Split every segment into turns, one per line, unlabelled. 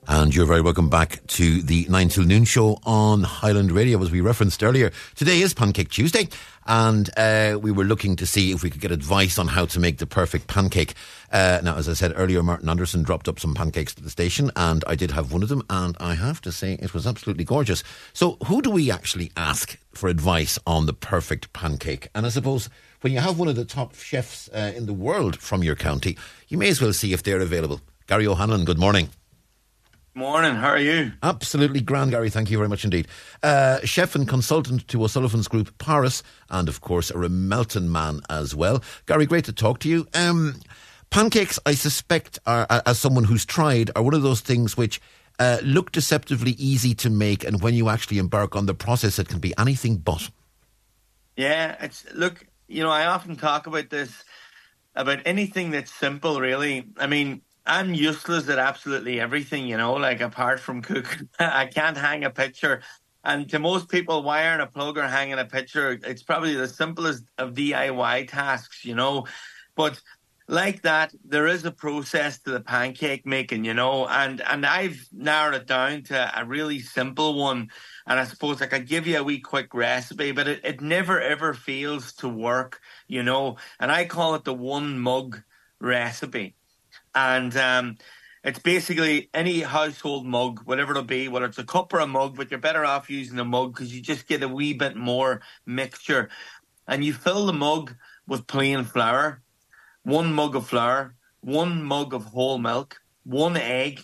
And you're very welcome back to the 9 till noon show on Highland Radio. As we referenced earlier, today is Pancake Tuesday, and we were looking to see if we could get advice on how to make the perfect pancake. Now, as I said earlier, Martin Anderson dropped up some pancakes at the station, and I did have one of them, and I have to say it was absolutely gorgeous. So who do we actually ask for advice on the perfect pancake? And I suppose when you have one of the top chefs in the world from your county, you may as well see if they're available. Gary O'Hanlon, good morning.
Morning, how are you?
Absolutely grand, Gary, thank you very much indeed. Chef and consultant to O'Sullivan's Group Paris, and of course a Remelton man as well. Gary, great to talk to you. Pancakes, I suspect, are, as someone who's tried, are one of those things which look deceptively easy to make, and when you actually embark on the process, it can be anything but.
Yeah, look, I often talk about this, about anything that's simple, really. I mean, I'm useless at absolutely everything, like apart from cooking. I can't hang a picture. And to most people, wiring a plug or hanging a picture, it's probably the simplest of DIY tasks, But like that, there is a process to the pancake making, and I've narrowed it down to a really simple one. And I suppose I could give you a wee quick recipe, but it never, ever fails to work, And I call it the one mug recipe. And it's basically any household mug, whatever it'll be, whether it's a cup or a mug, but you're better off using a mug because you just get a wee bit more mixture. And you fill the mug with plain flour, 1 mug of flour, 1 mug of whole milk, 1 egg,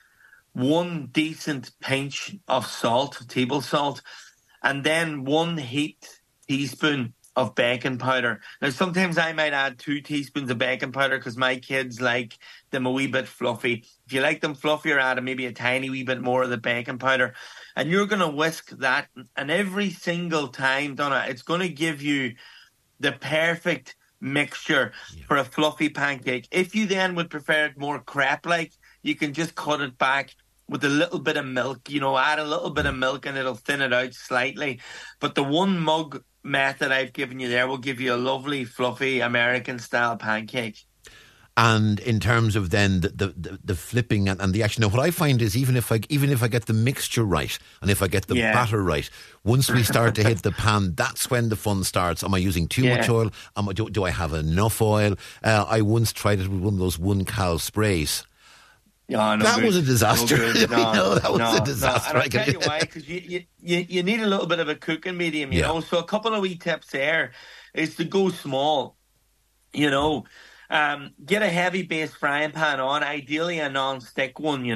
1 decent pinch of salt, table salt, and then 1 heaped teaspoon of baking powder. Now, sometimes I might add 2 teaspoons of baking powder because my kids like them a wee bit fluffy. If you like them fluffier, add maybe a tiny wee bit more of the baking powder. And you're going to whisk that. And every single time, Donna, it's going to give you the perfect mixture for a fluffy pancake. If you then would prefer it more crepe-like, you can just cut it back with a little bit of milk, add a little bit of milk and it'll thin it out slightly. But the one mug method I've given you there will give you a lovely, fluffy American-style pancake.
And in terms of then the flipping and the action, now what I find is even if I get the mixture right and if I get the batter right, once we start to hit the pan, that's when the fun starts. Am I using too much oil? Do I have enough oil? I once tried it with one of those 1-cal sprays. That was a disaster. That was a disaster.
And I'll tell you why, because you need a little bit of a cooking medium, you know. So a couple of wee tips there is to go small, Get a heavy base frying pan on, ideally a non-stick one,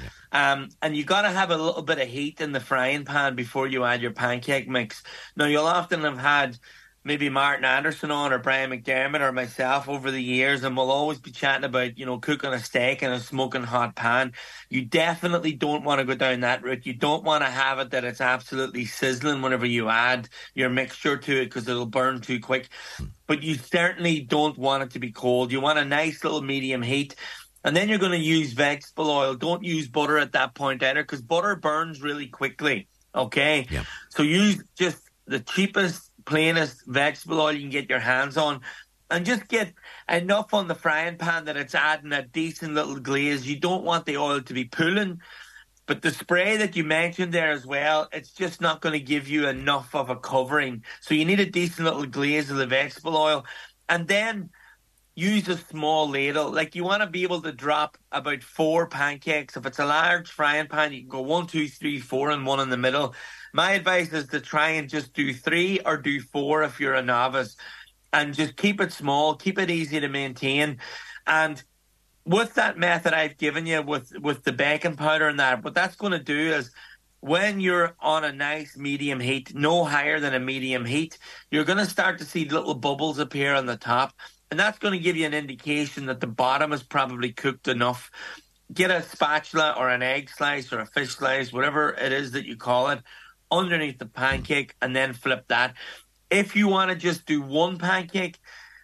and you got to have a little bit of heat in the frying pan before you add your pancake mix. Now, you'll often have had maybe Martin Anderson on or Brian McDermott or myself over the years, and we'll always be chatting about, cooking a steak in a smoking hot pan. You definitely don't want to go down that route. You don't want to have it that it's absolutely sizzling whenever you add your mixture to it because it'll burn too quick. But you certainly don't want it to be cold. You want a nice little medium heat. And then you're going to use vegetable oil. Don't use butter at that point either because butter burns really quickly, okay? Yeah. So use just the cheapest, plainest vegetable oil you can get your hands on and just get enough on the frying pan that it's adding a decent little glaze. You don't want the oil to be pooling, but the spray that you mentioned there as well, it's just not going to give you enough of a covering. So you need a decent little glaze of the vegetable oil, and then use a small ladle. Like, you want to be able to drop about 4 pancakes. If it's a large frying pan, you can go 1, 2, 3, 4 and 1 in the middle. My advice is to try and just do 3 or do 4 if you're a novice, and just keep it small, keep it easy to maintain. And with that method I've given you with the baking powder and that, what that's going to do is when you're on a nice medium heat, no higher than a medium heat, you're going to start to see little bubbles appear on the top. And that's going to give you an indication that the bottom is probably cooked enough. Get a spatula or an egg slice or a fish slice, whatever it is that you call it, underneath the pancake, and then flip that. If you want to just do 1 pancake,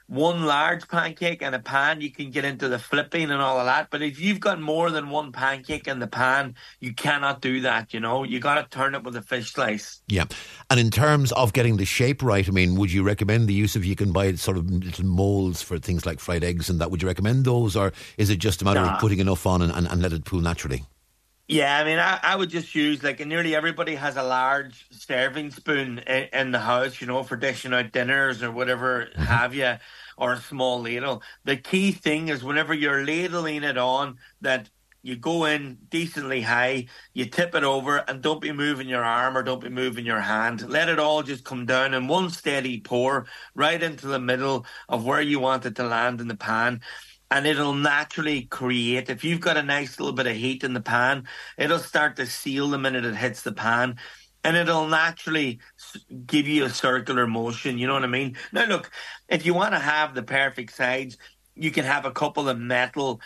1 large pancake in a pan, you can get into the flipping and all of that. But if you've got more than 1 pancake in the pan, you cannot do that, You got to turn it with a fish slice.
Yeah. And in terms of getting the shape right, would you recommend the use of, you can buy sort of little molds for things like fried eggs and that. Would you recommend those, or is it just a matter of putting enough on and let it pool naturally?
Yeah, I mean, I would just use, like, nearly everybody has a large serving spoon in the house, for dishing out dinners or whatever have you, or a small ladle. The key thing is whenever you're ladling it on, that you go in decently high, you tip it over, and don't be moving your arm or don't be moving your hand. Let it all just come down in one steady pour right into the middle of where you want it to land in the pan. And it'll naturally create, if you've got a nice little bit of heat in the pan, it'll start to seal the minute it hits the pan. And it'll naturally give you a circular motion, you know what I mean? Now, look, if you want to have the perfect sides, you can have a couple of metal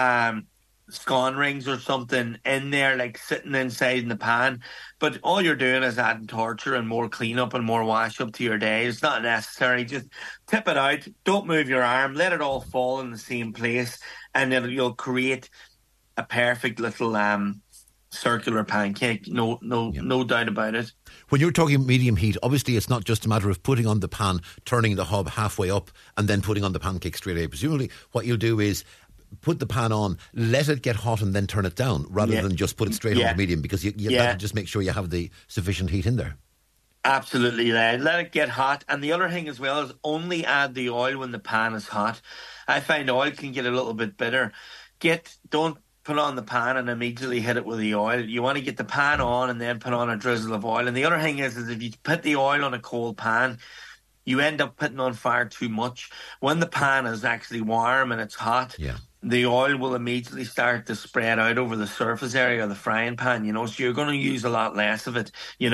scone rings or something in there, like sitting inside in the pan. But all you're doing is adding torture and more cleanup and more wash up to your day. It's not necessary. Just tip it out. Don't move your arm. Let it all fall in the same place, and then you'll create a perfect little circular pancake. No doubt about it.
When you're talking medium heat, obviously it's not just a matter of putting on the pan, turning the hob halfway up, and then putting on the pancake straight away. Presumably, what you'll do is put the pan on, let it get hot, and then turn it down, rather than just put it straight on the medium, because you have to just make sure you have the sufficient heat in there.
Absolutely, let it get hot. And the other thing as well is only add the oil when the pan is hot. I find oil can get a little bit bitter. Don't put on the pan and immediately hit it with the oil. You want to get the pan on and then put on a drizzle of oil. And the other thing is if you put the oil on a cold pan, you end up putting on fire too much. When the pan is actually warm and it's hot, the oil will immediately start to spread out over the surface area of the frying pan, so you're going to use a lot less of it,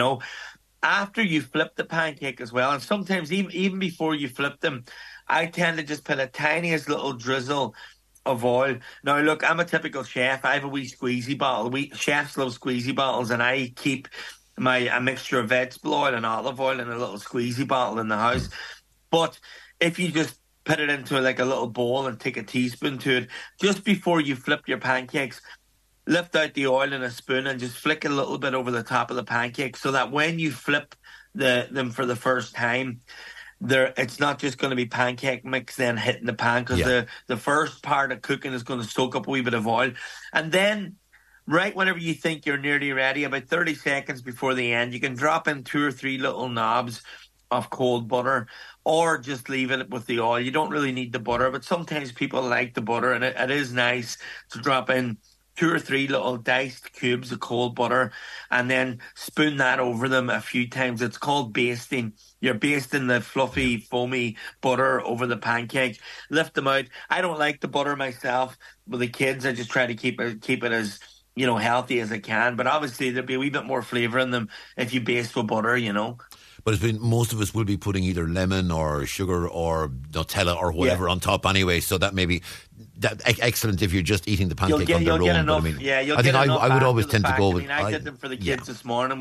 After you flip the pancake as well, and sometimes even before you flip them, I tend to just put a tiniest little drizzle of oil. Now, look, I'm a typical chef. I have a wee squeezy bottle. Chefs love squeezy bottles, and I keep a mixture of vegetable oil and olive oil in a little squeezy bottle in the house. But if you just put it into like a little bowl and take a teaspoon to it, just before you flip your pancakes, lift out the oil in a spoon and just flick a little bit over the top of the pancake, so that when you flip them for the first time, it's not just going to be pancake mix then hitting the pan, because the first part of cooking is going to soak up a wee bit of oil. And then right whenever you think you're nearly ready, about 30 seconds before the end, you can drop in 2 or 3 little knobs of cold butter, or just leave it with the oil. You don't really need the butter, but sometimes people like the butter, and it is nice to drop in 2 or 3 little diced cubes of cold butter and then spoon that over them a few times. It's called basting. You're basting the fluffy, foamy butter over the pancake. Lift them out. I don't like the butter myself. With the kids, I just try to keep it as healthy as I can. But obviously, there'll be a wee bit more flavour in them if you baste with butter,
But most of us will be putting either lemon or sugar or Nutella or whatever on top anyway. So that may be excellent if you're just eating the pancake on their own.
Enough,
I think I would always tend to go with.
I did them for the kids this morning.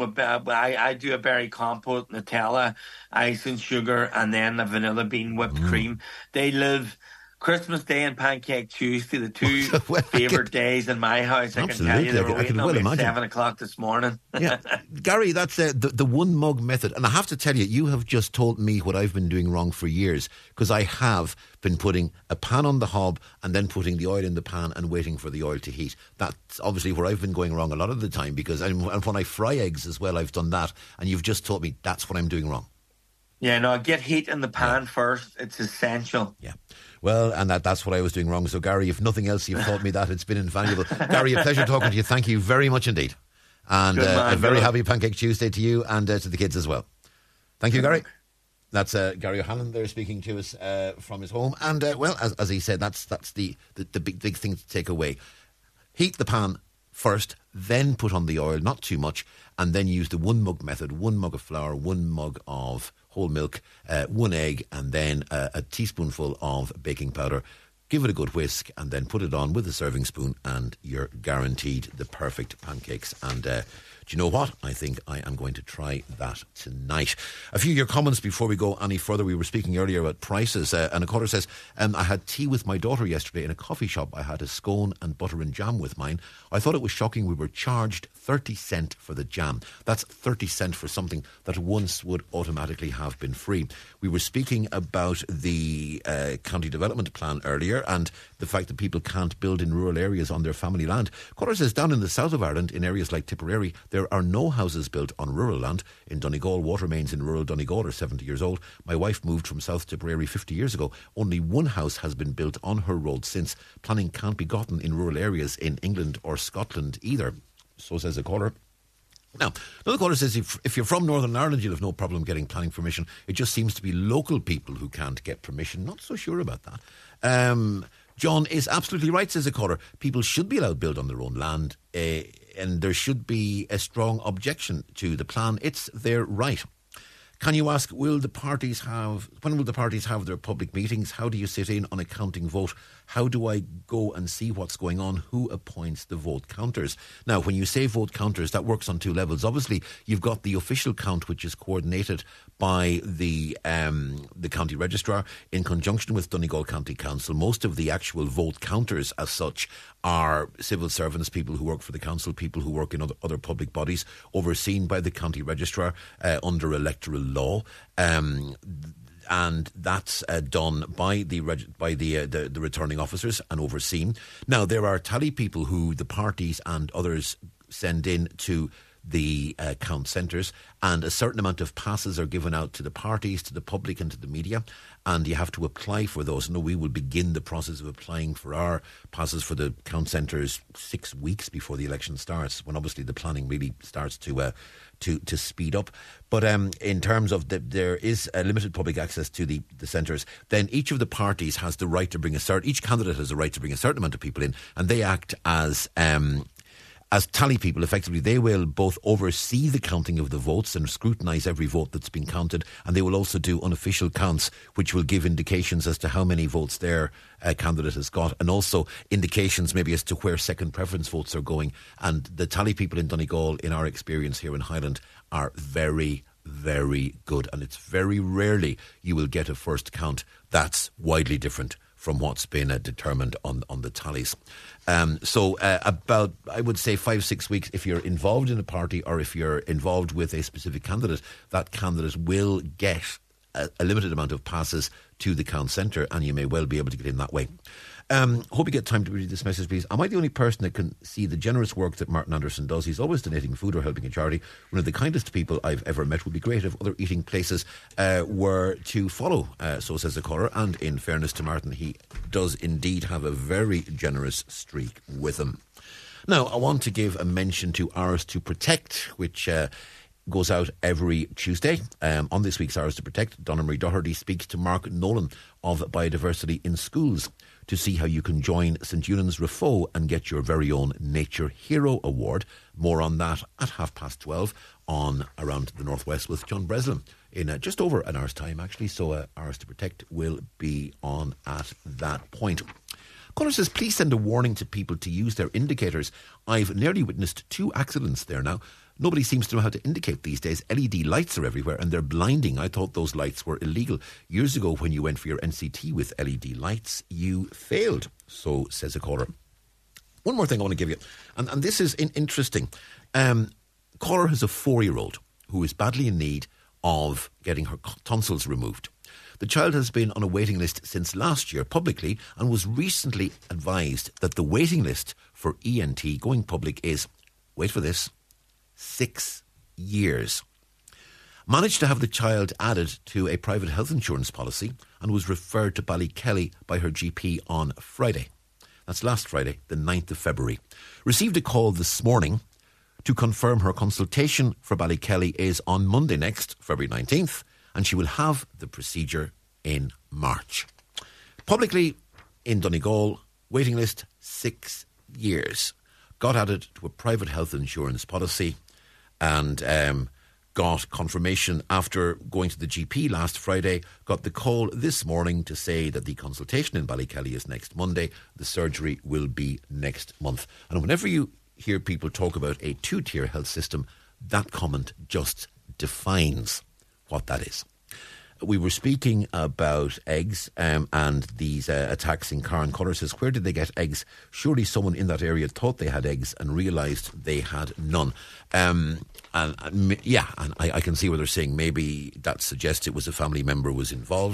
I do a berry compote, Nutella, ice and sugar, and then a vanilla bean whipped cream. They live Christmas Day and Pancake Tuesday, the two favourite days in my house. I can tell you, they were waiting on me at 7 o'clock this morning.
Gary, that's the one mug method. And I have to tell you, you have just told me what I've been doing wrong for years, because I have been putting a pan on the hob and then putting the oil in the pan and waiting for the oil to heat. That's obviously where I've been going wrong a lot of the time, because and when I fry eggs as well, I've done that. And you've just told me that's what I'm doing wrong.
Yeah, no, get heat in the pan first. It's essential.
Yeah. Well, and that's what I was doing wrong. So, Gary, if nothing else, you've taught me that. It's been invaluable. Gary, a pleasure talking to you. Thank you very much indeed. And a very happy Pancake Tuesday to you and to the kids as well. Thank you, Gary. That's Gary O'Hanlon there speaking to us from his home. And, as he said, that's the big thing to take away. Heat the pan first, then put on the oil, not too much, and then use the 1 mug method, 1 mug of flour, 1 mug of whole milk, 1 egg, and then a teaspoonful of baking powder. Give it a good whisk and then put it on with a serving spoon, and you're guaranteed the perfect pancakes. And do you know what? I think I am going to try that tonight. A few of your comments before we go any further. We were speaking earlier about prices, and a caller says, I had tea with my daughter yesterday in a coffee shop. I had a scone and butter and jam with mine. I thought it was shocking we were charged 30 cent for the jam. That's 30 cent for something that once would automatically have been free. We were speaking about the county development plan earlier, there, and the fact that people can't build in rural areas on their family land. Caller says down in the south of Ireland, in areas like Tipperary, there are no houses built on rural land. In Donegal, water mains in rural Donegal are 70 years old. My wife moved from South Tipperary 50 years ago. Only one house has been built on her road since. Planning can't be gotten in rural areas in England or Scotland either. So says a caller. Now, another caller says if you're from Northern Ireland, you'll have no problem getting planning permission. It just seems to be local people who can't get permission. Not so sure about that. John is absolutely right, says a caller. People should be allowed to build on their own land, and there should be a strong objection to the plan. It's their right. Can you ask, when will the parties have their public meetings? How do you sit in on a counting vote? How do I go and see what's going on? Who appoints the vote counters? Now, when you say vote counters, that works on two levels. Obviously, you've got the official count, which is coordinated by the county registrar in conjunction with Donegal County Council. Most of the actual vote counters as such are civil servants, people who work for the council, people who work in other public bodies, overseen by the county registrar under electoral law. And that's done by the returning officers and overseen. Now, there are tally people who the parties and others send in to the count centres, and a certain amount of passes are given out to the parties, to the public and to the media, and you have to apply for those. No, we will begin the process of applying for our passes for the count centres 6 weeks before the election starts, when obviously the planning really starts to speed up. But in terms of there is a limited public access to the centres, then each of the parties has the right to bring each candidate has the right to bring a certain amount of people in, and they act as tally people. Effectively, they will both oversee the counting of the votes and scrutinise every vote that's been counted, and they will also do unofficial counts, which will give indications as to how many votes their candidate has got, and also indications maybe as to where second preference votes are going. And the tally people in Donegal, in our experience here in Highland, are very, very good, and it's very rarely you will get a first count that's widely different from what's been determined on the tallies. So about, I would say, 5-6 weeks, if you're involved in a party or if you're involved with a specific candidate, that candidate will get a limited amount of passes to the count centre, and you may well be able to get in that way. Hope you get time to read this message, please. Am I the only person that can see the generous work that Martin Anderson does? He's always donating food or helping a charity. One of the kindest people I've ever met. Would be great if other eating places were to follow, so says the caller. And in fairness to Martin, he does indeed have a very generous streak with him. Now, I want to give a mention to Ours to Protect, which goes out every Tuesday. On this week's Ours to Protect, Donna Marie Doherty speaks to Mark Nolan of Biodiversity in Schools to see how you can join St Eunan's Rafo and get your very own Nature Hero Award. More on that at 12:30 on Around the Northwest with John Breslin in just over an hour's time, actually. So Ours to Protect will be on at that point. Caller says, please send a warning to people to use their indicators. I've nearly witnessed 2 accidents there now. Nobody seems to know how to indicate these days. LED lights are everywhere and they're blinding. I thought those lights were illegal. Years ago, when you went for your NCT with LED lights, you failed. So says a caller. One more thing I want to give you, and this is interesting. Caller has a 4-year-old who is badly in need of getting her tonsils removed. The child has been on a waiting list since last year publicly and was recently advised that the waiting list for ENT going public is, wait for this, 6 years. Managed to have the child added to a private health insurance policy and was referred to Ballykelly by her GP on Friday. That's last Friday, the 9th of February. Received a call this morning to confirm her consultation for Ballykelly is on Monday next, February 19th, and she will have the procedure in March. Publicly, in Donegal, waiting list 6 years. Got added to a private health insurance policy and got confirmation after going to the GP last Friday. Got the call this morning to say that the consultation in Ballykelly is next Monday. The surgery will be next month. And whenever you hear people talk about a 2-tier health system, that comment just defines what that is. We were speaking about eggs and these attacks in Carn. Caller says, where did they get eggs? Surely someone in that area thought they had eggs and realised they had none. And I can see what they're saying. Maybe that suggests it was a family member was involved.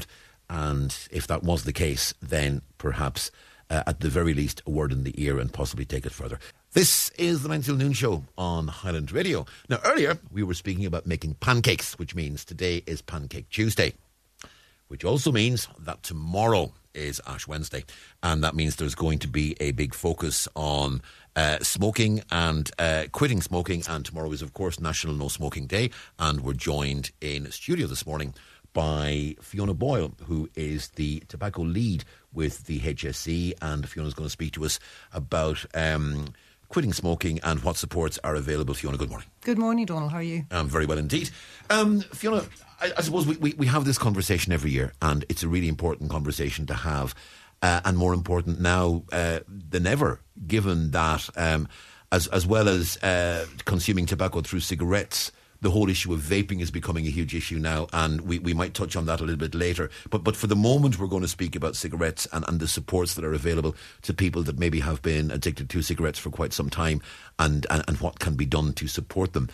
And if that was the case, then perhaps at the very least a word in the ear and possibly take it further. This is the 9 till noon show on Highland Radio. Now earlier we were speaking about making pancakes, which means today is Pancake Tuesday, which also means that tomorrow is Ash Wednesday, and that means there's going to be a big focus on smoking and quitting smoking, and tomorrow is of course National No Smoking Day, and we're joined in studio this morning by Fiona Boyle, who is the tobacco lead with the HSE, and Fiona's going to speak to us about quitting smoking and what supports are available. Fiona, good morning.
Good morning, Donald. How are you?
I'm very well indeed. Fiona, I suppose we have this conversation every year, and it's a really important conversation to have, and more important now than ever, given that as well as consuming tobacco through cigarettes, the whole issue of vaping is becoming a huge issue now, and we might touch on that a little bit later. But for the moment, we're going to speak about cigarettes and the supports that are available to people that maybe have been addicted to cigarettes for quite some time, and what can be done to support them.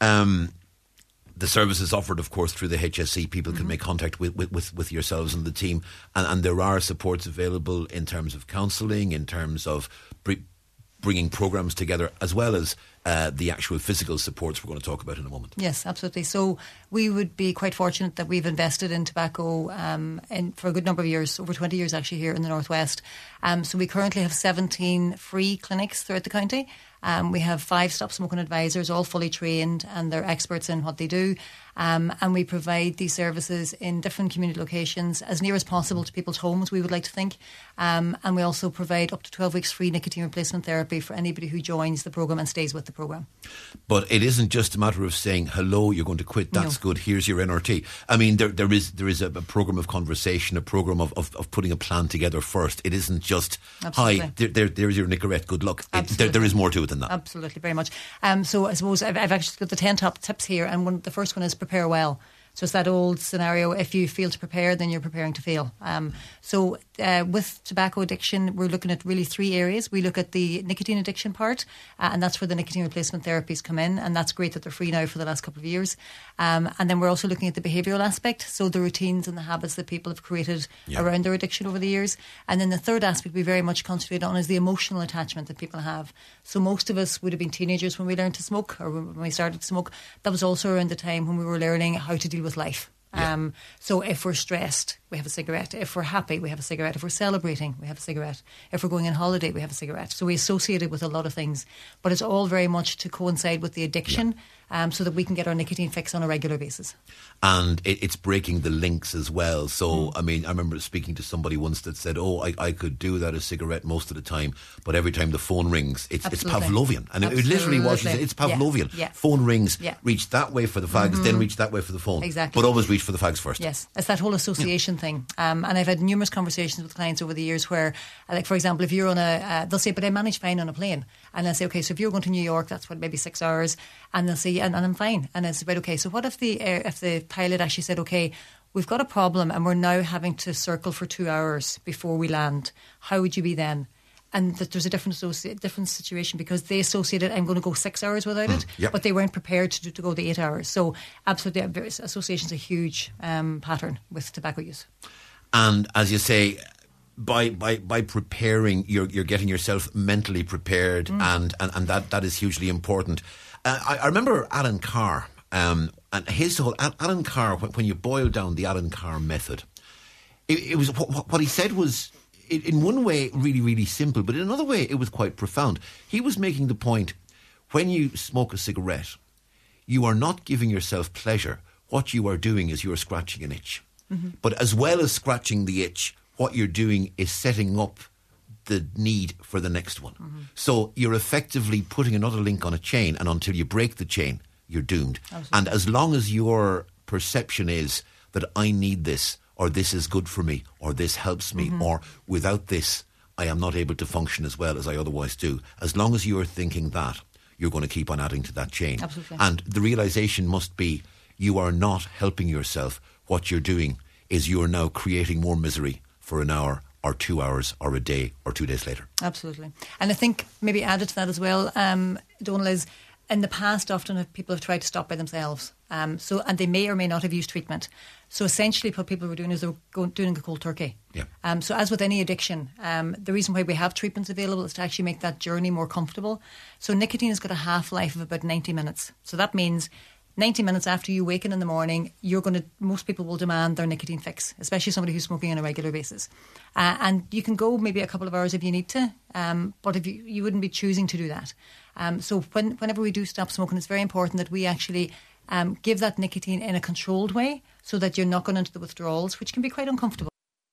The services offered, of course, through the HSE, people can make contact with yourselves and the team, and there are supports available in terms of counselling, in terms of bringing programmes together, as well as the actual physical supports we're going to talk about in a moment.
Yes, absolutely. So we would be quite fortunate that we've invested in tobacco for a good number of years, over 20 years actually, here in the Northwest. So we currently have 17 free clinics throughout the county. We have 5 stop smoking advisors, all fully trained, and they're experts in what they do. And we provide these services in different community locations as near as possible to people's homes, we would like to think. And we also provide up to 12 weeks free nicotine replacement therapy for anybody who joins the programme and stays with the programme.
But it isn't just a matter of saying, hello, you're going to quit, that's good, here's your NRT. I mean, there is a programme of conversation, a programme of putting a plan together first. It isn't just,
Absolutely.
Hi, there's your Nicorette, good luck. There is more to it than that.
Absolutely, very much. So I suppose I've actually got the 10 top tips here, and the first one is prepare well. So it's that old scenario, if you fail to prepare, then you're preparing to fail. So with tobacco addiction, we're looking at really 3 areas. We look at the nicotine addiction part, and that's where the nicotine replacement therapies come in, and that's great that they're free now for the last couple of years. And then we're also looking at the behavioural aspect, so the routines and the habits that people have created around their addiction over the years. And then the third aspect we very much concentrate on is the emotional attachment that people have. So most of us would have been teenagers when we learned to smoke, or when we started to smoke. That was also around the time when we were learning how to deal with life. So if we're stressed, we have a cigarette. If we're happy, we have a cigarette. If we're celebrating, we have a cigarette. If we're going on holiday, we have a cigarette. So we associate it with a lot of things, but it's all very much to coincide with the addiction, so that we can get our nicotine fix on a regular basis.
And it's breaking the links as well. So, I mean, I remember speaking to somebody once that said, I could do without a cigarette most of the time, but every time the phone rings, it's Pavlovian. And it literally was, it's Pavlovian.
Yeah.
Phone rings, reach that way for the fags, then reach that way for the phone.
Exactly.
But always reach for the fags first.
Yes, it's that whole association thing. And I've had numerous conversations with clients over the years where, like, for example, if you're on they'll say, but I manage fine on a plane. And I'll say, okay, so if you're going to New York, that's what, maybe 6 hours. And they'll say, and I'm fine. And I said, right, okay, so what if the pilot actually said, okay, we've got a problem and we're now having to circle for 2 hours before we land. How would you be then? And that there's a different situation, because they associated, I'm going to go 6 hours without it, but they weren't prepared to go the 8 hours. So absolutely, association is a huge pattern with tobacco use.
And as you say, by preparing, you're getting yourself mentally prepared, and that is hugely important. I remember Alan Carr, and his whole Alan Carr, when you boil down the Alan Carr method, it was what he said was, in one way, really, really simple, but in another way, it was quite profound. He was making the point, when you smoke a cigarette, you are not giving yourself pleasure. What you are doing is you're scratching an itch. But as well as scratching the itch, what you're doing is setting up the need for the next one. So you're effectively putting another link on a chain, and until you break the chain, you're doomed. Absolutely. And as long as your perception is that I need this, or this is good for me, or this helps me, or without this, I am not able to function as well as I otherwise do. As long as you are thinking that, you're going to keep on adding to that chain.
Absolutely.
And the realisation must be, you are not helping yourself. What you're doing is you're now creating more misery for an hour or 2 hours or a day or 2 days later.
Absolutely. And I think maybe added to that as well, Donal, is in the past, often people have tried to stop by themselves. And they may or may not have used treatment. So essentially what people were doing is they were doing a cold turkey.
Yeah.
So as with any addiction, the reason why we have treatments available is to actually make that journey more comfortable. So nicotine has got a half-life of about 90 minutes. So that means 90 minutes after you waken in the morning, most people will demand their nicotine fix, especially somebody who's smoking on a regular basis. And you can go maybe a couple of hours if you need to, but if you wouldn't be choosing to do that. So whenever we do stop smoking, it's very important that we actually give that nicotine in a controlled way so that you're not going into the withdrawals, which can be quite uncomfortable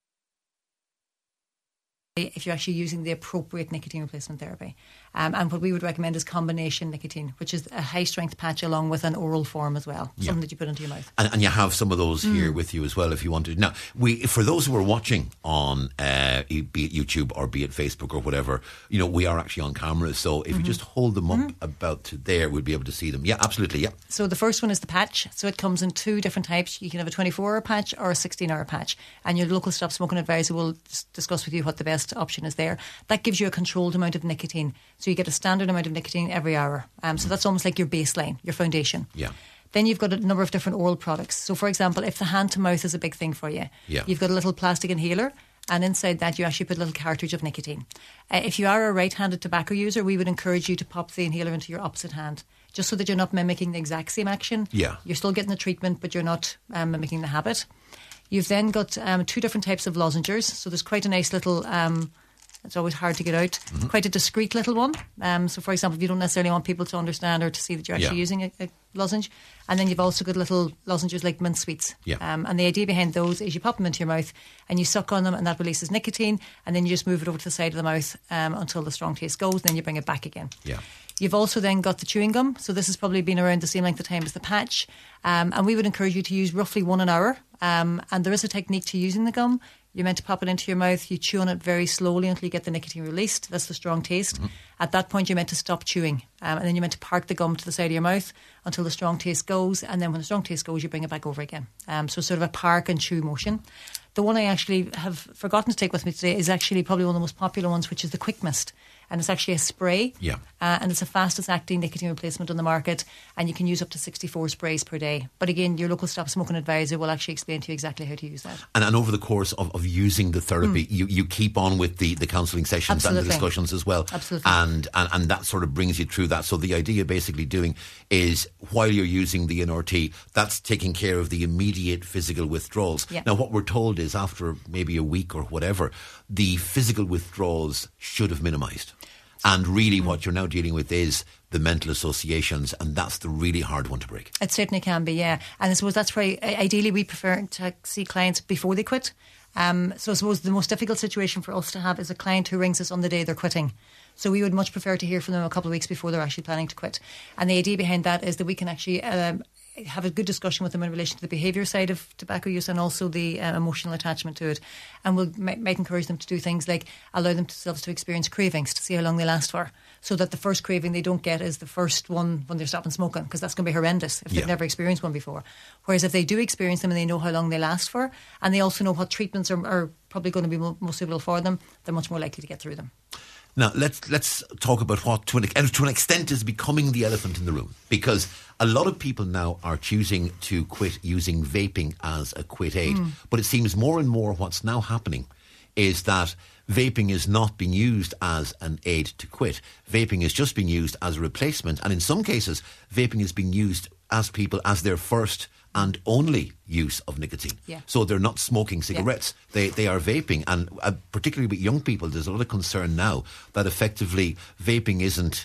if you're actually using the appropriate nicotine replacement therapy. And what we would recommend is combination nicotine, which is a high-strength patch along with an oral form as well, something that you put into your mouth.
And you have some of those here with you as well if you wanted. Now, for those who are watching on be it YouTube or be it Facebook or whatever, we are actually on camera, so if you just hold them up about to there, we'll be able to see them. Yeah, absolutely, yeah.
So the first one is the patch. So it comes in 2 different types. You can have a 24-hour patch or a 16-hour patch. And your local stop smoking advisor will discuss with you what the best option is there. That gives you a controlled amount of nicotine. So you get a standard amount of nicotine every hour. So that's almost like your baseline, your foundation.
Yeah.
Then you've got a number of different oral products. So for example, if the hand to mouth is a big thing for you, you've got a little plastic inhaler, and inside that you actually put a little cartridge of nicotine. If you are a right-handed tobacco user, we would encourage you to pop the inhaler into your opposite hand, just so that you're not mimicking the exact same action.
Yeah.
You're still getting the treatment, but you're not mimicking the habit. You've then got 2 different types of lozenges. So there's quite a nice little... it's always hard to get out. Quite a discreet little one. So, for example, if you don't necessarily want people to understand or to see that you're actually using a lozenge. And then you've also got little lozenges like mint sweets.
Yeah.
And the idea behind those is you pop them into your mouth and you suck on them, and that releases nicotine. And then you just move it over to the side of the mouth until the strong taste goes. And then you bring it back again.
Yeah.
You've also then got the chewing gum. So this has probably been around the same length of time as the patch. And we would encourage you to use roughly 1 an hour. And there is a technique to using the gum. You're meant to pop it into your mouth. You chew on it very slowly until you get the nicotine released. That's the strong taste. At that point, you're meant to stop chewing. And then you're meant to park the gum to the side of your mouth until the strong taste goes. And then when the strong taste goes, you bring it back over again. So sort of a park and chew motion. The one I actually have forgotten to take with me today is actually probably one of the most popular ones, which is the Quick Mist. And it's actually a spray.
Yeah.
And it's the fastest acting nicotine replacement on the market. And you can use up to 64 sprays per day. But again, your local stop smoking advisor will actually explain to you exactly how to use that.
And over the course of using the therapy, you keep on with the counselling sessions and the discussions as well.
Absolutely.
And that sort of brings you through that. So the idea basically doing is while you're using the NRT, that's taking care of the immediate physical withdrawals.
Yeah.
Now, what we're told is after maybe a week or whatever, the physical withdrawals should have minimised. And really what you're now dealing with is the mental associations, and that's the really hard one to break.
It certainly can be, yeah. And I suppose that's why ideally we prefer to see clients before they quit. So I suppose the most difficult situation for us to have is a client who rings us on the day they're quitting. So we would much prefer to hear from them a couple of weeks before they're actually planning to quit. And the idea behind that is that we can actually have a good discussion with them in relation to the behaviour side of tobacco use and also the emotional attachment to it. And we'll might encourage them to do things like allow themselves to experience cravings to see how long they last for, so that the first craving they don't get is the first one when they're stopping smoking, because that's going to be horrendous if they've never experienced one before. Whereas if they do experience them and they know how long they last for, and they also know what treatments are probably going to be most suitable for them, they're much more likely to get through them.
Now, let's talk about what, to an extent, is becoming the elephant in the room. Because a lot of people now are choosing to quit using vaping as a quit aid. But it seems more and more what's now happening is that vaping is not being used as an aid to quit. Vaping is just being used as a replacement. And in some cases, vaping is being used as their first and only use of nicotine.
Yeah.
So they're not smoking cigarettes. Yeah. They are vaping. And particularly with young people, there's a lot of concern now that effectively vaping isn't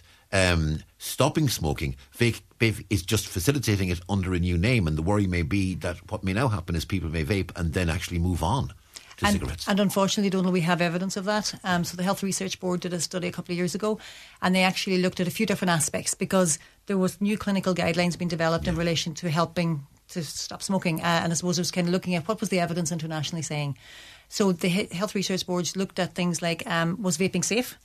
stopping smoking. Vape is just facilitating it under a new name. And the worry may be that what may now happen is people may vape and then actually move on to cigarettes.
And unfortunately, Donal, we have evidence of that. So the Health Research Board did a study a couple of years ago, and they actually looked at a few different aspects because there was new clinical guidelines being developed in relation to helping to stop smoking. And I suppose it was kind of looking at what was the evidence internationally saying. So the Health Research Boards looked at things like, was vaping safe?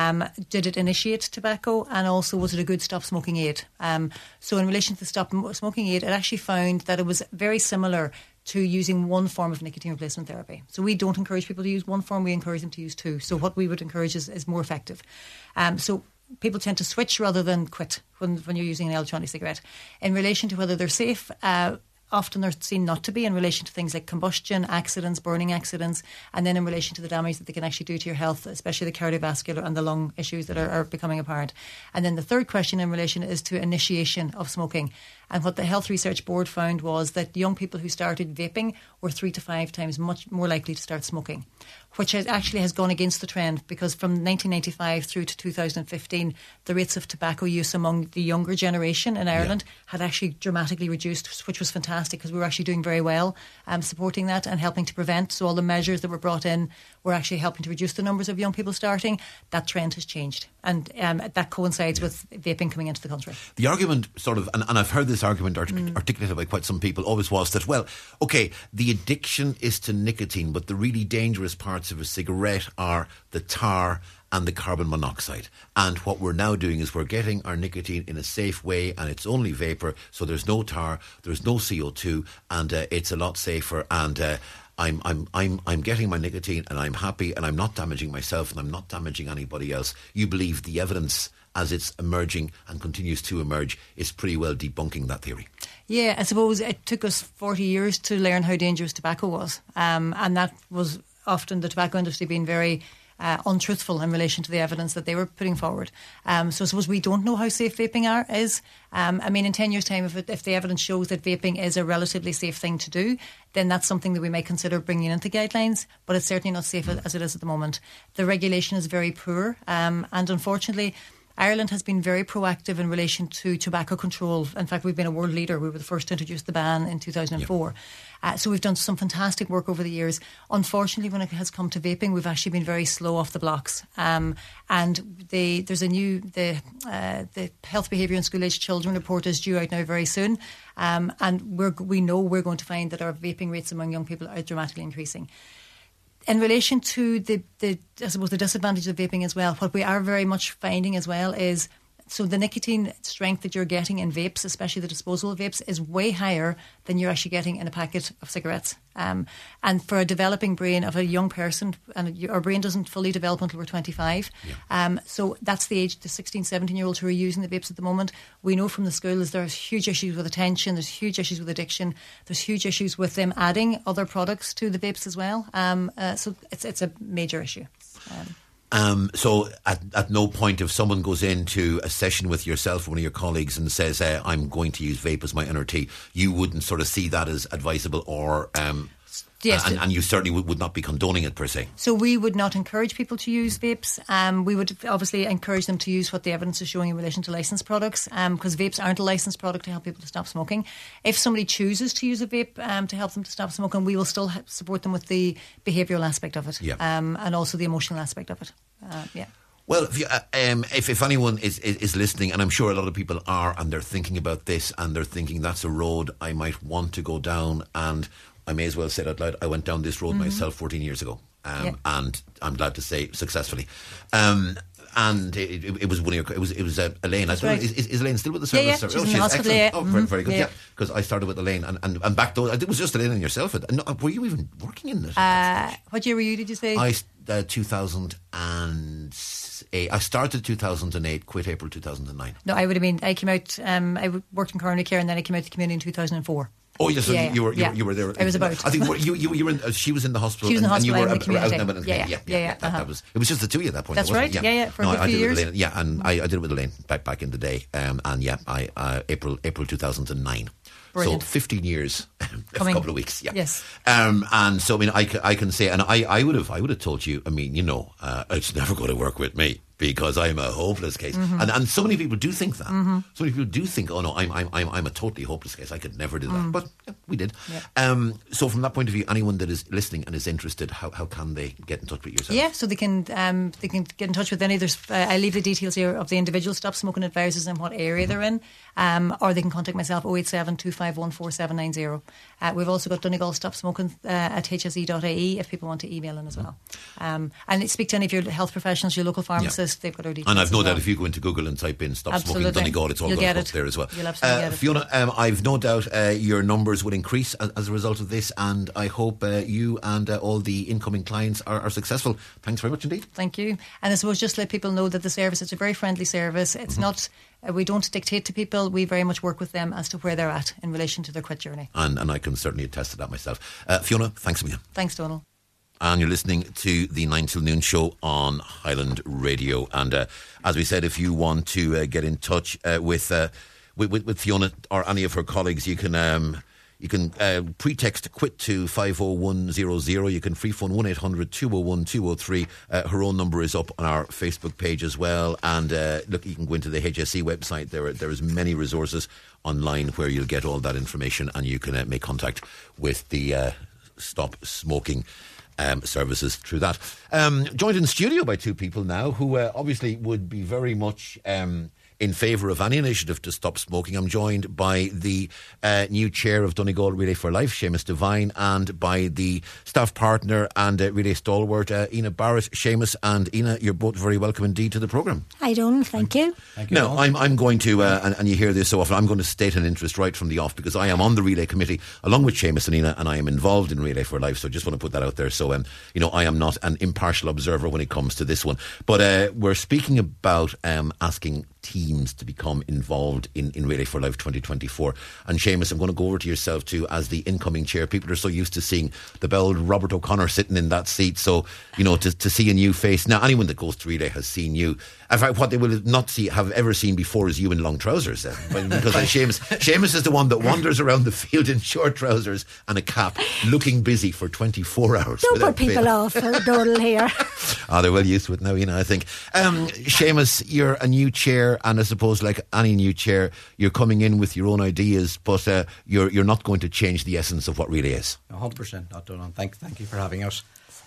Did it initiate tobacco? And also, was it a good stop smoking aid? So in relation to the stop smoking aid, it actually found that it was very similar to using one form of nicotine replacement therapy. So we don't encourage people to use one form, we encourage them to use 2. So what we would encourage is more effective. So people tend to switch rather than quit when you're using an electronic cigarette. In relation to whether they're safe, often they're seen not to be in relation to things like combustion, accidents, burning accidents, and then in relation to the damage that they can actually do to your health, especially the cardiovascular and the lung issues that are becoming apparent. And then the third question in relation is to initiation of smoking. And what the Health Research Board found was that young people who started vaping were 3 to 5 times much more likely to start smoking, which actually has gone against the trend, because from 1995 through to 2015, the rates of tobacco use among the younger generation in Ireland had actually dramatically reduced, which was fantastic, because we were actually doing very well supporting that and helping to prevent. So all the measures that were brought in were actually helping to reduce the numbers of young people starting. That trend has changed, and that coincides with vaping coming into the country.
The argument sort of, and I've heard this argument articulated by quite some people, always was that, well, okay, the addiction is to nicotine, but the really dangerous parts of a cigarette are the tar and the carbon monoxide. And what we're now doing is we're getting our nicotine in a safe way, and it's only vapour, so there's no tar, there's no CO2, and it's a lot safer. And I'm getting my nicotine, and I'm happy, and I'm not damaging myself, and I'm not damaging anybody else. You believe the evidence, as it's emerging and continues to emerge, is pretty well debunking that theory.
Yeah, I suppose it took us 40 years to learn how dangerous tobacco was. And that was often the tobacco industry being very untruthful in relation to the evidence that they were putting forward. So I suppose we don't know how safe vaping is. I mean, in 10 years' time, if the evidence shows that vaping is a relatively safe thing to do, then that's something that we may consider bringing into guidelines, but it's certainly not safe as it is at the moment. The regulation is very poor, and unfortunately, Ireland has been very proactive in relation to tobacco control. In fact, we've been a world leader. We were the first to introduce the ban in 2004. So we've done some fantastic work over the years. Unfortunately, when it has come to vaping, we've actually been very slow off the blocks. And there's a new, the Health Behaviour in School-Aged Children report is due out now very soon. And we know we're going to find that our vaping rates among young people are dramatically increasing. In relation to the I suppose the disadvantage of vaping as well, what we are very much finding as well is, so the nicotine strength that you're getting in vapes, especially the disposable vapes, is way higher than you're actually getting in a packet of cigarettes. And for a developing brain of a young person, and our brain doesn't fully develop until we're 25. So that's the age, the 16, 17-year-olds who are using the vapes at the moment. We know from the schools there's huge issues with attention, there's huge issues with addiction, there's huge issues with them adding other products to the vapes as well. So it's a major issue.
So at no point, if someone goes into a session with yourself or one of your colleagues and says, I'm going to use vape as my NRT, you wouldn't sort of see that as advisable, or yes, and you certainly would not be condoning it per se. So
we would not encourage people to use vapes. We would obviously encourage them to use what the evidence is showing in relation to licensed products, because vapes aren't a licensed product to help people to stop smoking. If somebody chooses to use a vape to help them to stop smoking, we will still support them with the behavioural aspect of it, and also the emotional aspect of it.
Well, if anyone is listening, and I'm sure a lot of people are, and they're thinking about this, and they're thinking that's a road I might want to go down, and I may as well say it out loud, I went down this road myself 14 years ago, and I'm glad to say successfully. And it was one of your, it was Elaine. Right. Is Elaine still with the service?
Yeah, she's in the hospital.
Excellent. Oh, very, very good. Yeah, because I started with Elaine, and back though it was just Elaine and yourself. Were you even working in it?
What year were you? Did you say?
2008. I started 2008, quit April 2009.
No, I would have been. I came out. I worked in coronary care, and then I came out to community in 2004.
Oh yes, so you were there.
I was about.
I think you were in. She was in the hospital.
She was in the hospital.
And you were
out in
the
community.
That was. It was just the two of you at that point.
That's right. Yeah. For a few years.
And I did it with Elaine back in the day. April 2009.
Brilliant.
So 15 years, a couple of weeks. Yeah.
Yes.
And so I mean, I can say, and I would have told you. I mean, it's never going to work with me, because I'm a hopeless case. And so many people do think that. So many people do think, oh no, I'm a totally hopeless case. I could never do that. But we did. Yeah. So from that point of view, anyone that is listening and is interested, how can they get in touch with yourself?
Yeah, so they can get in touch with any. I leave the details here of the individual stop smoking advisors and what area they're in, or they can contact myself 087 251 4790. We've also got Donegal Stop Smoking at hse.ie if people want to email in as well. And speak to any of your health professionals, your local pharmacists. list, they've got our details.
And I've no doubt if you go into Google and type in Stop Smoking Donegal, it's all going to come up there as well.
You'll absolutely get it.
Fiona, I've no doubt your numbers will increase as a result of this, and I hope you and all the incoming clients are successful. Thanks very much indeed.
Thank you. And I suppose just let people know that the service, it's a very friendly service. It's not, we don't dictate to people. We very much work with them as to where they're at in relation to their quit journey.
And I can certainly attest to that myself. Fiona, thanks a million.
Thanks, Donald.
And you're listening to the 9 till noon show on Highland Radio. And as we said, if you want to get in touch with Fiona or any of her colleagues, you can pre-text quit to 50100. You can free phone 1800 201 203. Her own number is up on our Facebook page as well. And look, you can go into the HSE website. There is many resources online where you'll get all that information, and you can make contact with the Stop Smoking services through that. Joined in studio by two people now who obviously would be very much in favour of any initiative to stop smoking. I'm joined by the new chair of Donegal Relay for Life, Seamus Devine, and by the staff partner and relay stalwart, Ina Barrett. Seamus and Ina, you're both very welcome indeed to the programme.
Hi, Donald. Thank you.
Thank you.
Now, I'm going to, and you hear this so often, I'm going to state an interest right from the off, because I am on the relay committee along with Seamus and Ina, and I am involved in Relay for Life. So I just want to put that out there. So, I am not an impartial observer when it comes to this one. But we're speaking about asking teams to become involved in Relay for Life 2024. And Seamus, I'm going to go over to yourself too as the incoming chair. People are so used to seeing the belled Robert O'Connor sitting in that seat. So, to see a new face. Now, anyone that goes to Relay has seen you. In fact, what they will not have ever seen before is you in long trousers. Because Seamus is the one that wanders around the field in short trousers and a cap, looking busy for 24 hours.
Don't put people off, Donald, here.
They're well used to it now, I think. Seamus, you're a new chair, and I suppose like any new chair, you're coming in with your own ideas, but you're not going to change the essence of what Relay is.
100% not, Donald. Thank you for having us.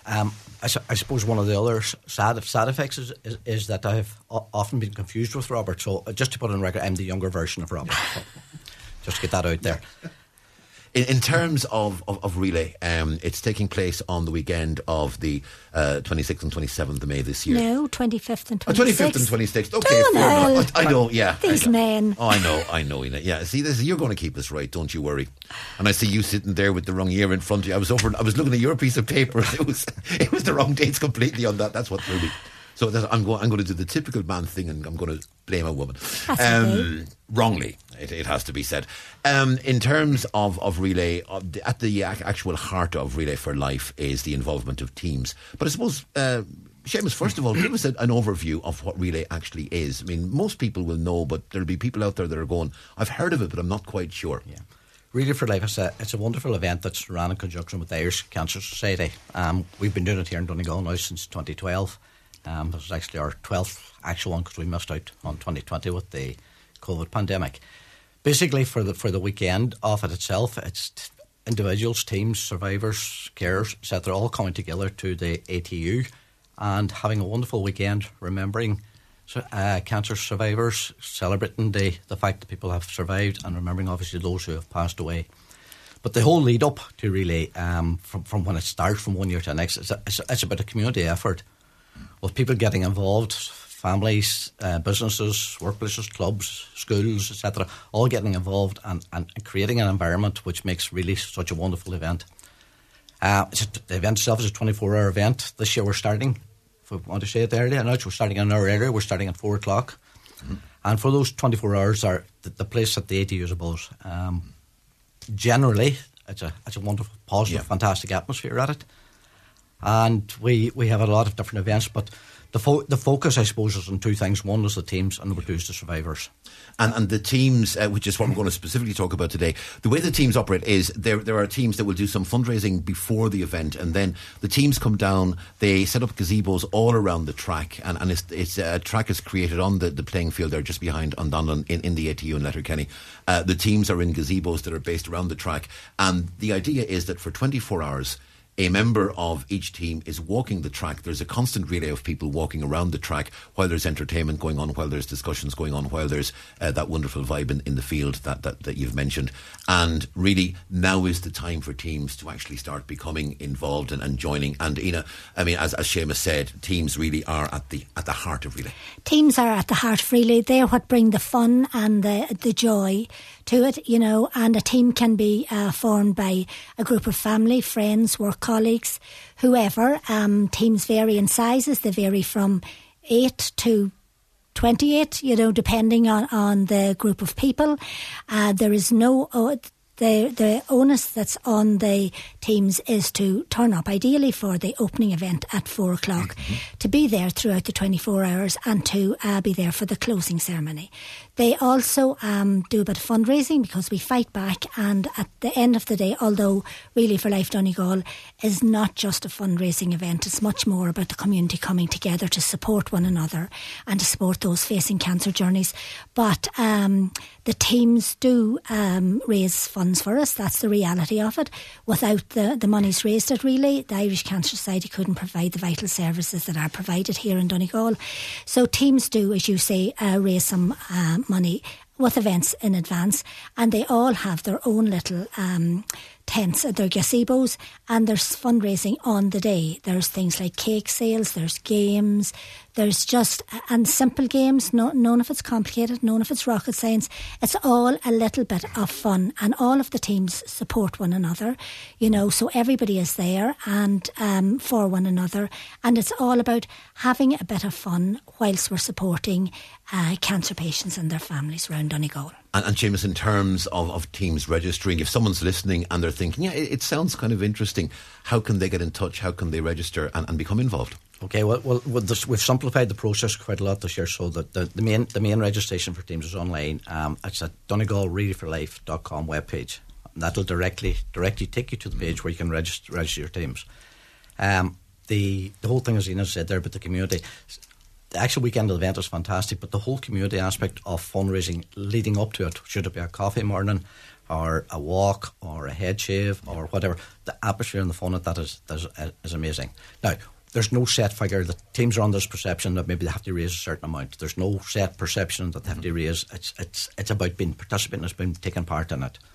I suppose one of the other sad effects is that I've often been confused with Robert. So just to put on record, I'm the younger version of Robert. So just to get that out there.
In terms of Relay, it's taking place on the weekend of the 26th and 27th of May this year.
No, 25th and 26th.
25th and 26th. Okay, fair enough. I know, yeah.
These men.
Oh, I know, Ina. Yeah, see, you're going to keep this right, don't you worry. And I see you sitting there with the wrong year in front of you. I was looking at your piece of paper. It was the wrong dates completely on that. That's what threw me. So I'm going to do the typical man thing, and I'm going to blame a woman. Wrongly, it has to be said. In terms of Relay, at the actual heart of Relay for Life is the involvement of teams. But I suppose, Seamus, first of all, give us an overview of what Relay actually is. I mean, most people will know, but there'll be people out there that are going, I've heard of it, but I'm not quite sure. Yeah.
Relay for Life it's a wonderful event that's run in conjunction with the Irish Cancer Society. We've been doing it here in Donegal now since 2012. This was actually our 12th actual one because we missed out on 2020 with the COVID pandemic. Basically, for the weekend of it itself, it's individuals, teams, survivors, carers, etc., all coming together to the ATU and having a wonderful weekend, remembering cancer survivors, celebrating the fact that people have survived, and remembering obviously those who have passed away. But the whole lead up to Relay, from when it starts from one year to the next, it's about a community effort with people getting involved, families, businesses, workplaces, clubs, schools, etc., all getting involved and creating an environment which makes really such a wonderful event. The event itself is a 24-hour event. This year we're starting, if we want to say it earlier, we're starting an hour earlier. We're starting at 4 o'clock. Mm-hmm. And for those 24 hours, the place at the ATU is a buzz. Generally, it's a wonderful, positive, fantastic atmosphere at it. And we have a lot of different events, but the focus, I suppose, is on two things. One is the teams, and number two is the survivors.
And the teams, which is what we're going to specifically talk about today, the way the teams operate is there are teams that will do some fundraising before the event, and then the teams come down, they set up gazebos all around the track, and it's a track is created on the playing field there just behind Ondonlan in the ATU in Letterkenny. The teams are in gazebos that are based around the track, and the idea is that for 24 hours, a member of each team is walking the track. There's a constant relay of people walking around the track while there's entertainment going on, while there's discussions going on, while there's that wonderful vibe in the field that you've mentioned. And really, now is the time for teams to actually start becoming involved and joining. And Ina, I mean, as Seamus said, teams really are at the heart of relay.
Teams are at the heart of relay. They're what bring the fun and the joy to it, you know. And a team can be formed by a group of family, friends, work colleagues, whoever. Teams vary in sizes. They vary from 8 to 28, you know, depending on the group of people. There is no... The onus that's on the teams is to turn up, ideally for the opening event at 4 o'clock, to be there throughout the 24 hours and to be there for the closing ceremony. They also do a bit of fundraising because we fight back, and at the end of the day, although Relay for Life Donegal is not just a fundraising event, it's much more about the community coming together to support one another and to support those facing cancer journeys. But the teams do raise funds for us. That's the reality of it. Without the monies raised at Relay, the Irish Cancer Society couldn't provide the vital services that are provided here in Donegal. So teams do, as you say, raise some money with events in advance, and they all have their own little tents, their gazebos, and there's fundraising on the day. There's things like cake sales, there's games, there's just, and simple games, none of it's complicated, none of it's rocket science. It's all a little bit of fun, and all of the teams support one another, you know, so everybody is there and for one another, and it's all about having a bit of fun whilst we're supporting cancer patients and their families around Donegal.
And Seamus, in terms of teams registering, if someone's listening and they're thinking, yeah, it sounds kind of interesting, how can they get in touch? How can they register and become involved?
Okay, well we've simplified the process quite a lot this year, so that the main registration for teams is online. It's at DonegalReadyForLife.com webpage. And that'll directly take you to the page where you can register your teams. The whole thing, as Ina said there, about the community. The actual weekend of the event is fantastic, but the whole community aspect of fundraising leading up to it, should it be a coffee morning or a walk or a head shave or whatever, the atmosphere and the fun of that is amazing. Now, there's no set figure. The teams are under this perception that maybe they have to raise a certain amount. There's no set perception that they have to raise. It's about being participating, it's been taking part in it.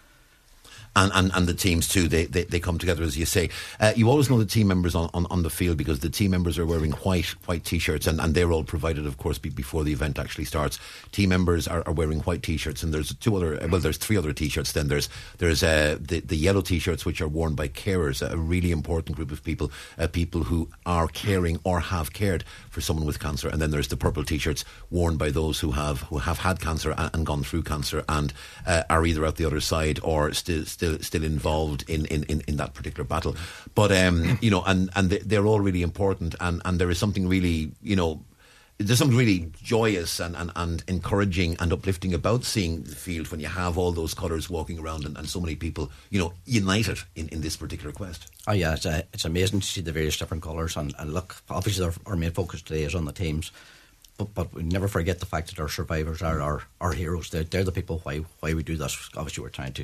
And the teams too, they come together, as you say. You always know the team members on the field, because the team members are wearing white T-shirts, and they're all provided, of course, before the event actually starts. Team members are wearing white T-shirts, and there's three other T-shirts. Then there's the yellow T-shirts, which are worn by carers, a really important group of people, people who are caring or have cared for someone with cancer. And then there's the purple T-shirts worn by those who have had cancer and gone through cancer and are either at the other side or still involved in that particular battle. But you know, and they're all really important, and there is something really, you know, there's something really joyous and encouraging and uplifting about seeing the field when you have all those colours walking around and so many people, you know, united in this particular quest.
Oh yeah, it's amazing to see the various different colours, and look, obviously our main focus today is on the teams. But we never forget the fact that our survivors are our heroes. They're the people why we do this. Obviously, we're trying to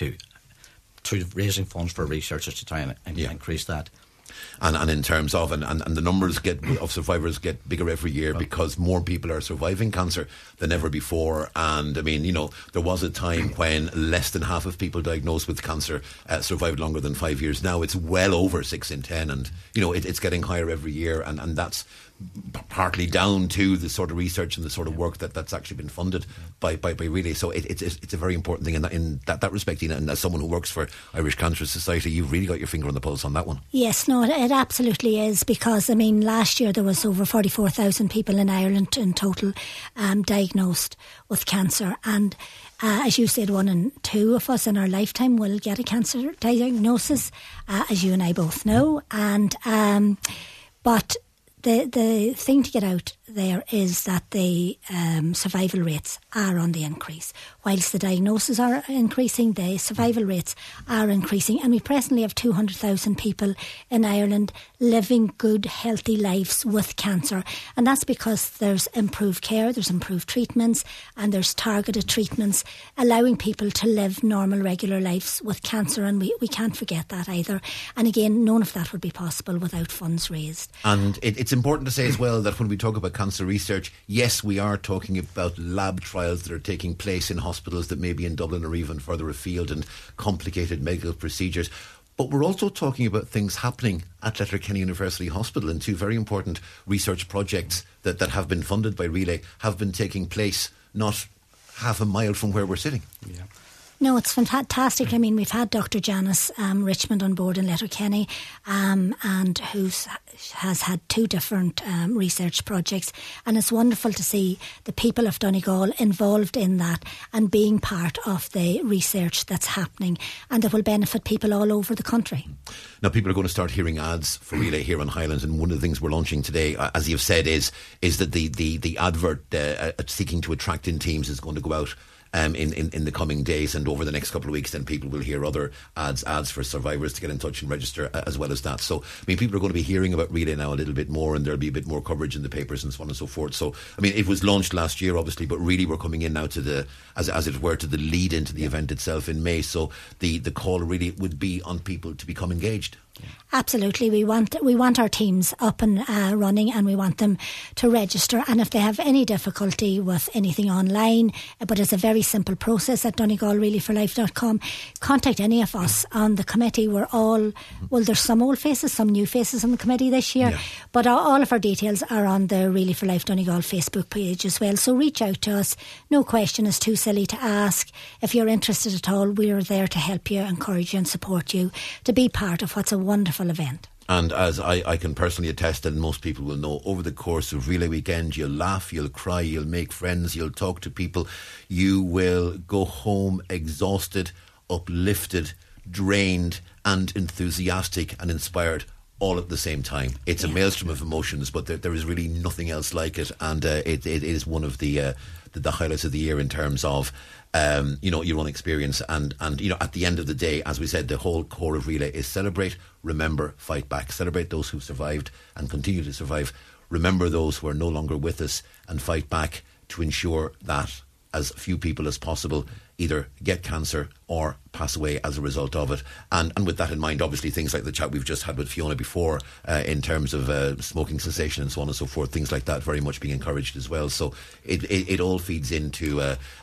through raising funds for researchers to try and increase that.
And in terms of and the numbers of survivors get bigger every year, because more people are surviving cancer than ever before. And I mean, you know, there was a time when less than half of people diagnosed with cancer survived longer than 5 years. Now it's well over 6 in 10, and you know it's getting higher every year, and that's partly down to the sort of research and the sort of work that's actually been funded by Relay. So it's a very important thing in that respect, Ina, and as someone who works for Irish Cancer Society, you've really got your finger on the pulse on that one.
Yes, no, it absolutely is, because I mean last year there was over 44,000 people in Ireland in total diagnosed with cancer, and as you said, 1 in 2 of us in our lifetime will get a cancer diagnosis, as you and I both know, and but the thing to get out there is that the survival rates are on the increase. Whilst the diagnoses are increasing, the survival rates are increasing, and we presently have 200,000 people in Ireland living good, healthy lives with cancer. And that's because there's improved care, there's improved treatments, and there's targeted treatments allowing people to live normal, regular lives with cancer, and we can't forget that either. And again, none of that would be possible without funds raised.
And it's important to say as well that when we talk about cancer research, yes, we are talking about lab trials that are taking place in hospitals that may be in Dublin or even further afield, and complicated medical procedures. But we're also talking about things happening at Letterkenny University Hospital, and two very important research projects that have been funded by Relay have been taking place not half a mile from where we're sitting.
Yeah.
No, it's fantastic. I mean, we've had Dr. Janice Richmond on board in Letterkenny, and who has had two different research projects, and it's wonderful to see the people of Donegal involved in that and being part of the research that's happening, and that will benefit people all over the country.
Now, people are going to start hearing ads for Relay here on Highlands, and one of the things we're launching today, as you've said, is that the advert seeking to attract in teams is going to go out in the coming days, and over the next couple of weeks then people will hear other ads for survivors to get in touch and register as well as that. So I mean, people are going to be hearing about Relay now a little bit more, and there'll be a bit more coverage in the papers and so on and so forth. So I mean, it was launched last year obviously, but really we're coming in now to the as it were to the lead into the event itself in May. So the call really would be on people to become engaged.
Absolutely, we want our teams up and running, and we want them to register. And if they have any difficulty with anything online, but it's a very simple process at DonegalReallyForLife.com, contact any of us on the committee. We're all, well, there's some old faces, some new faces on the committee this year, but all of our details are on the Really for Life Donegal Facebook page as well. So reach out to us. No question is too silly to ask. If you're interested at all, we're there to help you, encourage you and support you to be part of what's a wonderful event.
And as I can personally attest, and most people will know, over the course of Relay Weekend, you'll laugh, you'll cry, you'll make friends, you'll talk to people, you will go home exhausted, uplifted, drained and enthusiastic and inspired all at the same time. It's a maelstrom of emotions, but there is really nothing else like it, and it is one of the highlights of the year in terms of your own experience, and at the end of the day, as we said, the whole core of Relay is celebrate, remember, fight back. Celebrate those who survived and continue to survive. Remember those who are no longer with us, and fight back to ensure that as few people as possible either get cancer or pass away as a result of it. And with that in mind, obviously things like the chat we've just had with Fiona before, in terms of smoking cessation and so on and so forth, things like that very much being encouraged as well. So it all feeds into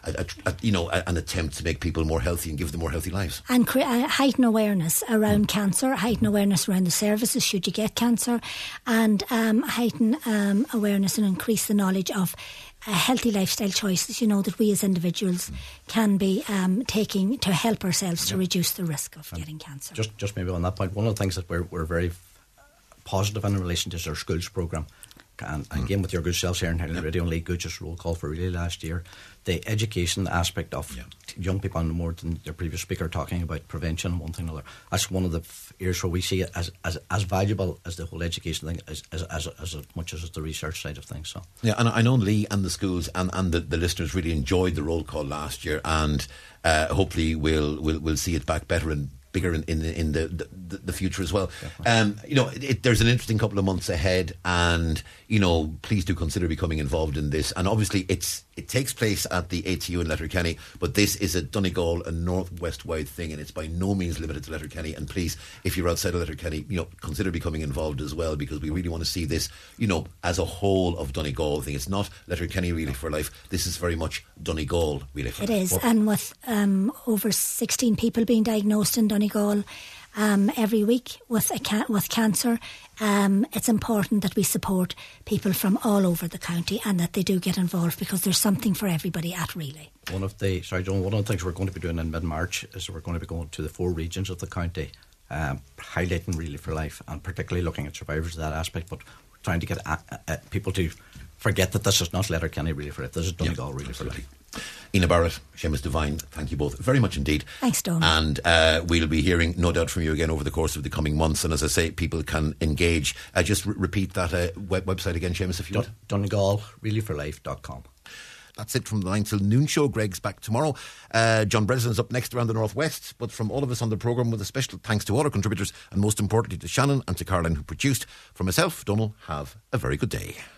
an attempt to make people more healthy and give them more healthy lives. And
heighten awareness around cancer, heighten awareness around the services should you get cancer, and heighten awareness and increase the knowledge of healthy lifestyle choices, that we as individuals can be taking to help ourselves to reduce the risk of getting cancer.
Just maybe on that point, one of the things that we're very positive in relation to is our schools programme. And again, with your good selves here in Highland Radio and Lee Gooch's roll call for Relay last year, the education aspect of young people, and more than their previous speaker talking about prevention and one thing or another, that's one of the areas where we see it as valuable as the whole education thing, as much as the research side of things. So
yeah, and I know Lee and the schools and the listeners really enjoyed the roll call last year, and hopefully we'll see it back better and bigger in the future as well. There's an interesting couple of months ahead, and please do consider becoming involved in this. And obviously it takes place at the ATU in Letterkenny, but this is a Donegal and northwest wide thing, and it's by no means limited to Letterkenny. And please, if you're outside of Letterkenny, consider becoming involved as well, because we really want to see this as a whole of Donegal thing. It's not Letterkenny Really for Life. This is very much Donegal Really for Life.
It is, and with over 16 people being diagnosed in Donegal every week with cancer, it's important that we support people from all over the county and that they do get involved, because there's something for everybody at Relay.
One of the things we're going to be doing in mid-March is we're going to be going to the 4 regions of the county, highlighting Relay for Life and particularly looking at survivors of that aspect, but trying to get people to forget that this is not Letterkenny Really for Life, this is Donegal Really for Life.
Ina Barrett, Seamus Devine, thank you both very much indeed.
Thanks, Don.
And we'll be hearing, no doubt, from you again over the course of the coming months. And as I say, people can engage. Just repeat that website again, Seamus, if you would.
DonegalReallyForLife.com.
That's it from the 9 till noon show. Greg's back tomorrow. John Breslin up next around the Northwest. But from all of us on the programme, with a special thanks to all our contributors, and most importantly to Shannon and to Caroline, who produced. For myself, Donal, have a very good day.